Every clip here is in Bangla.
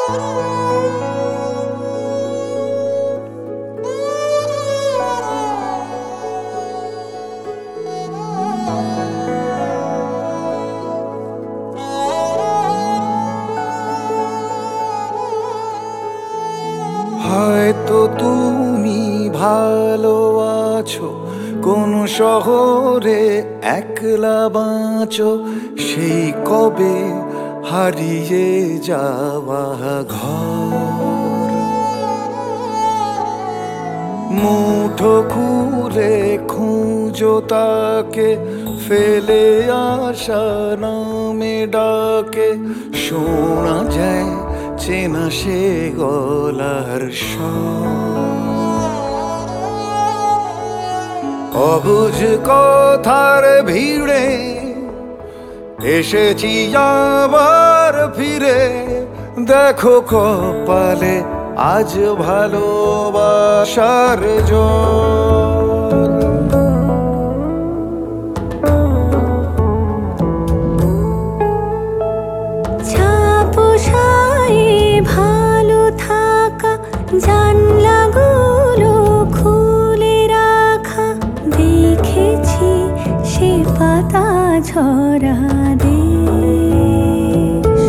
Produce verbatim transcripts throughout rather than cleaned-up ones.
হয়তো তুমি ভালো আছো কোন শহরে একলা বাঁচো, সেই কবে হারিয়ে যাওয়া ঘর। মুঠো খুলে খুঁজো তাকে, ফেলে আসা নামে ডাকে, শোনা যায় চেনা সে গলার স্বর। অবুঝ কথার ভিড়ে এসেছি আবার ফিরে, দেখো কপালে আজ ভালোবাসার জল। ভালো থাকা, জানলাগুলো খুলে রাখা, দেখেছি সে পাতা ঝরা দেশ।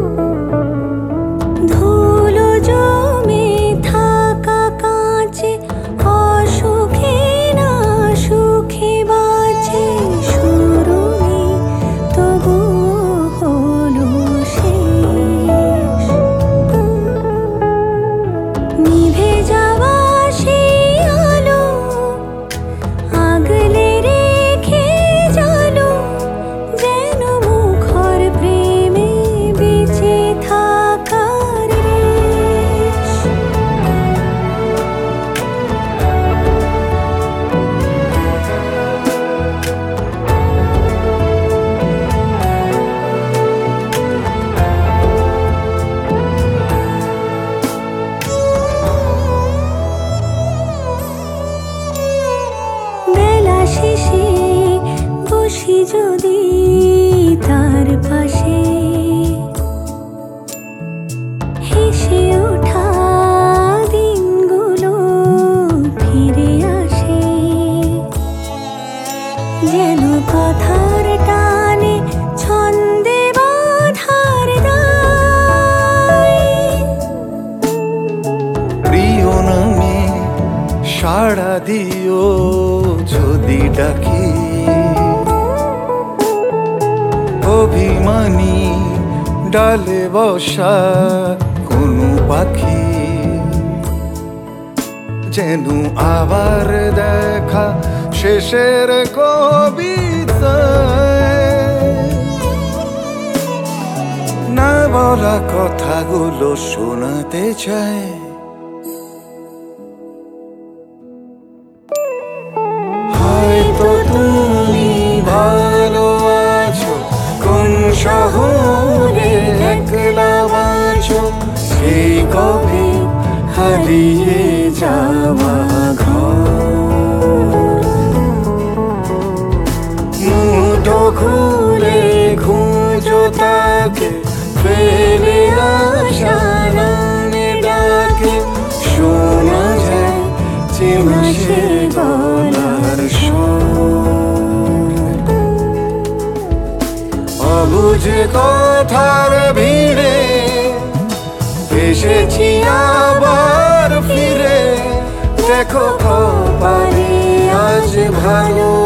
ধুলো জমে থাকা কাঁচে, অসুখে না সুখে বাঁচে, শুরু নেই তবু হলো শেষ। নিভে যাওয়া সেই আলো আগলে রেখে জানো, যেন মুখর প্রেমে বেঁচে থাকার রেশ। বেলা শেষে বসি যদি তার পাশে, হেসে ওঠা দিনগুলো ফিরে আসে, যেন কথার টানে ছন্দে বাঁধার দায়। প্রিয় নামে সাড়া দিও যদি ডাকি, অভিমানী ডালে বসা কোনো পাখি, যেন আবার দেখা শেষের কবিতায়। না বলা কথাগুলো শোনাতে চায়। হয়তো তুমি ভালো আছো কোন শহরে একলা বাঁচো, সেই কবে হারিয়ে যাওয়া ঘর। মুঠো খুলে খুঁজো তাকে, ফেলে আসা নামে ডাকে, শোনা যায় চেনা সে গলার স্বর। অবুঝ কথার ভিড়ে এসেছি আবার ফিরে, দেখো কপালে আজ ভালো